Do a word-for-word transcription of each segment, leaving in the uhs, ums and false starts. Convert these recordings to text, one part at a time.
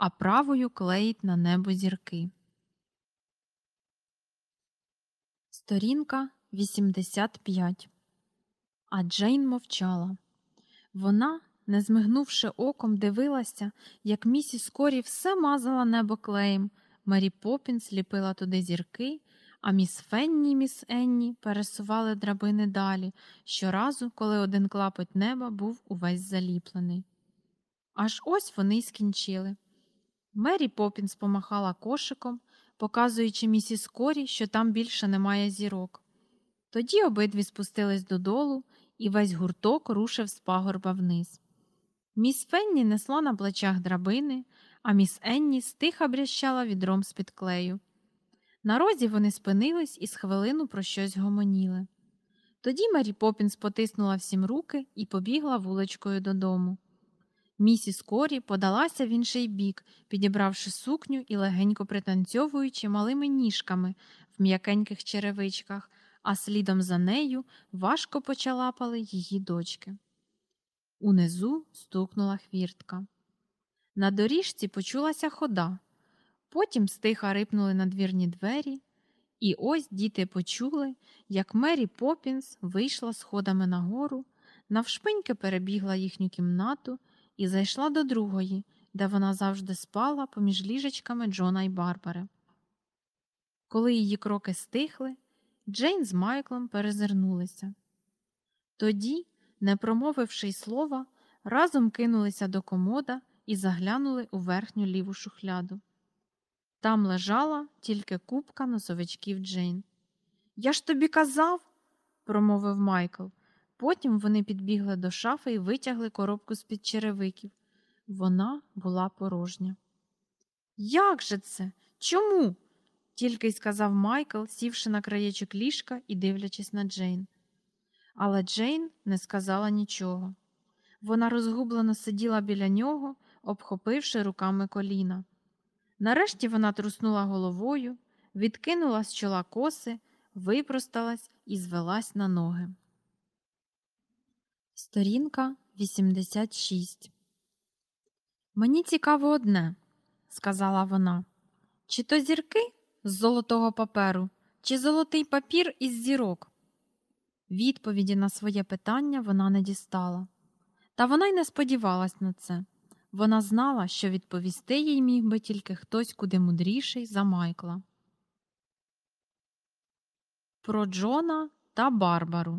а правою клеїть на небо зірки. Сторінка вісімдесят п'ять. А Джейн мовчала. Вона, не змигнувши оком, дивилася, як місіс Корі все мазала небо клеєм, Мері Поппінс ліпила туди зірки, а міс Фенні і міс Енні пересували драбини далі, щоразу, коли один клапоть неба був увесь заліплений. Аж ось вони й скінчили. Мері Поппінс помахала кошиком, показуючи місіс Корі, що там більше немає зірок. Тоді обидві спустились додолу, і весь гурток рушив з пагорба вниз. Міс Фенні несла на плечах драбини, а міс Енні стиха брящала відром з-під клею. На розі вони спинились і з хвилину про щось гомоніли. Тоді Мері Поппінс потиснула всім руки і побігла вуличкою додому. Місіс Корі подалася в інший бік, підібравши сукню і легенько пританцьовуючи малими ніжками в м'якеньких черевичках, а слідом за нею важко почалапали її дочки. Унизу стукнула хвіртка. На доріжці почулася хода, потім стиха рипнули надвірні двері, і ось діти почули, як Мері Поппінс вийшла сходами нагору, навшпиньки перебігла їхню кімнату і зайшла до другої, де вона завжди спала поміж ліжечками Джона й Барбари. Коли її кроки стихли, Джейн з Майклом перезирнулися. Тоді, не промовивши й слова, разом кинулися до комода і заглянули у верхню ліву шухляду. Там лежала тільки купка носовичків Джейн. «Я ж тобі казав!» – промовив Майкл. Потім вони підбігли до шафи і витягли коробку з-під черевиків. Вона була порожня. «Як же це? Чому?» – тільки й сказав Майкл, сівши на краєчок ліжка і дивлячись на Джейн. Але Джейн не сказала нічого. Вона розгублено сиділа біля нього, обхопивши руками коліна. Нарешті вона труснула головою, відкинула з чола коси, випросталась і звелась на ноги. Сторінка вісімдесят шість. «Мені цікаво одне», – сказала вона. «Чи то зірки з золотого паперу, чи золотий папір із зірок?» Відповіді на своє питання вона не дістала. Та вона й не сподівалась на це. Вона знала, що відповісти їй міг би тільки хтось куди мудріший за Майкла. Про Джона та Барбару.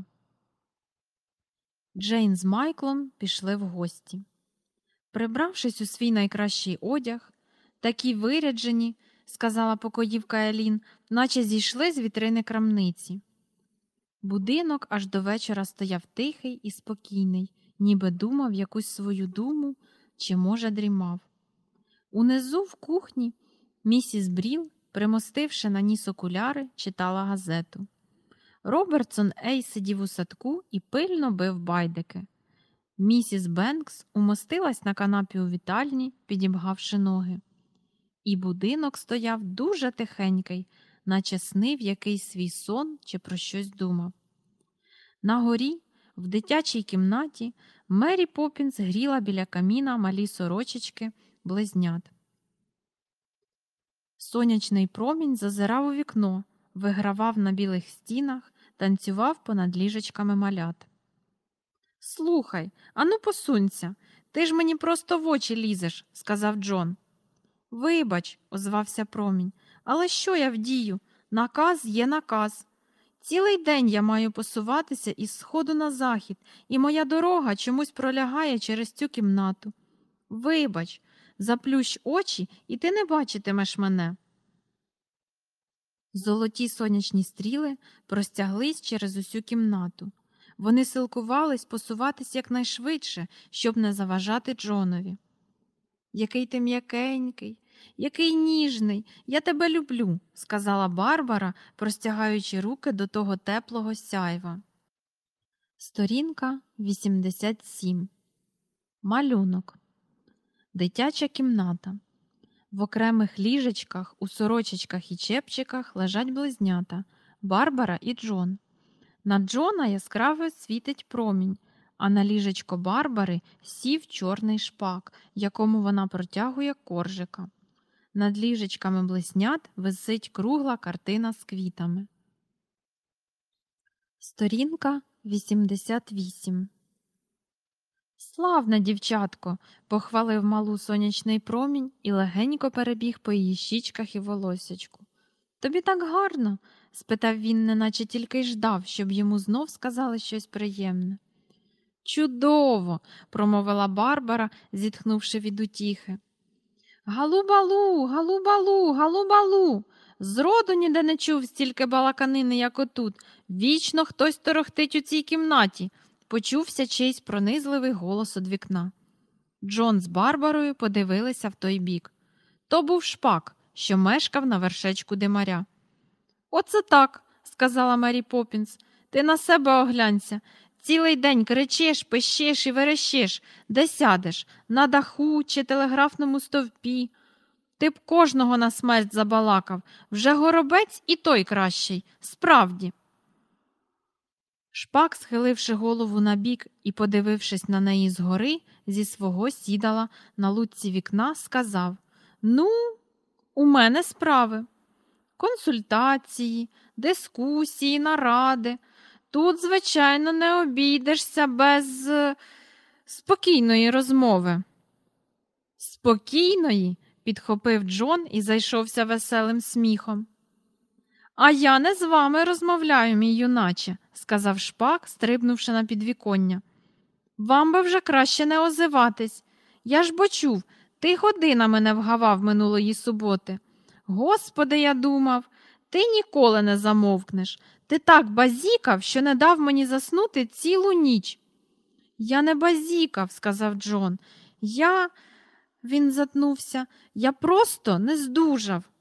Джейн з Майклом пішли в гості. Прибравшись у свій найкращий одяг, такі виряджені, сказала покоївка Елін, наче зійшли з вітрини крамниці. Будинок аж до вечора стояв тихий і спокійний, ніби думав якусь свою думу, чи, може, дрімав. Унизу в кухні місіс Бріл, примостивши на ніс окуляри, читала газету. Робертсон Ей сидів у садку і пильно бив байдики. Місіс Бенкс умостилась на канапі у вітальні, підібгавши ноги. І будинок стояв дуже тихенький, наче снив якийсь свій сон чи про щось думав. На горі, в дитячій кімнаті, Мері Поппінс гріла біля каміна малі сорочечки близнят. Сонячний промінь зазирав у вікно, вигравав на білих стінах, танцював понад ліжечками малят. «Слухай, ану посунься, ти ж мені просто в очі лізеш», – сказав Джон. «Вибач», – озвався промінь, – «але що я вдію? Наказ є наказ. Цілий день я маю посуватися із сходу на захід, і моя дорога чомусь пролягає через цю кімнату. Вибач, заплющ очі, і ти не бачитимеш мене». Золоті сонячні стріли простяглись через усю кімнату. Вони силкувались посуватись якнайшвидше, щоб не заважати Джонові. «Який ти м'якенький, який ніжний, я тебе люблю», – сказала Барбара, простягаючи руки до того теплого сяйва. Сторінка вісімдесят сім. Малюнок. Дитяча кімната. В окремих ліжечках, у сорочечках і чепчиках лежать близнята – Барбара і Джон. На Джона яскраво світить промінь, а на ліжечко Барбари сів чорний Шпак, якому вона протягує коржика. Над ліжечками блиснят висить кругла картина з квітами. Сторінка вісімдесят вісім. «Славна, дівчатко!» – похвалив малу сонячний промінь і легенько перебіг по її щічках і волосячку. «Тобі так гарно?» – спитав він, неначе тільки й ждав, щоб йому знов сказали щось приємне. «Чудово!» – промовила Барбара, зітхнувши від утіхи. «Галу-балу, галу-балу, галу-балу!» Зроду ніде не чув стільки балаканини, як отут. Вічно хтось торохтить у цій кімнаті. Почувся чийсь пронизливий голос од вікна. Джон з Барбарою подивилися в той бік. То був Шпак, що мешкав на вершечку димаря. «Оце так», – сказала Мері Поппінс. «Ти на себе оглянься. Цілий день кричиш, пищиш і верещиш. Де сядеш? На даху чи телеграфному стовпі? Ти б кожного на смерть забалакав. Вже горобець і той кращий. Справді». Шпак, схиливши голову набік і подивившись на неї згори, зі свого сідала на лутці вікна, сказав: «Ну, у мене справи. Консультації, дискусії, наради. Тут, звичайно, не обійдешся без е, спокійної розмови». «Спокійної?» – підхопив Джон і зайшовся веселим сміхом. «А я не з вами розмовляю, мій юначе», – сказав Шпак, стрибнувши на підвіконня. «Вам би вже краще не озиватись. Я ж бо чув, ти годинами не вгавав минулої суботи. Господи, я думав, ти ніколи не замовкнеш. Ти так базікав, що не дав мені заснути цілу ніч». «Я не базікав», – сказав Джон. «Я...» – він затнувся. «Я просто не здужав.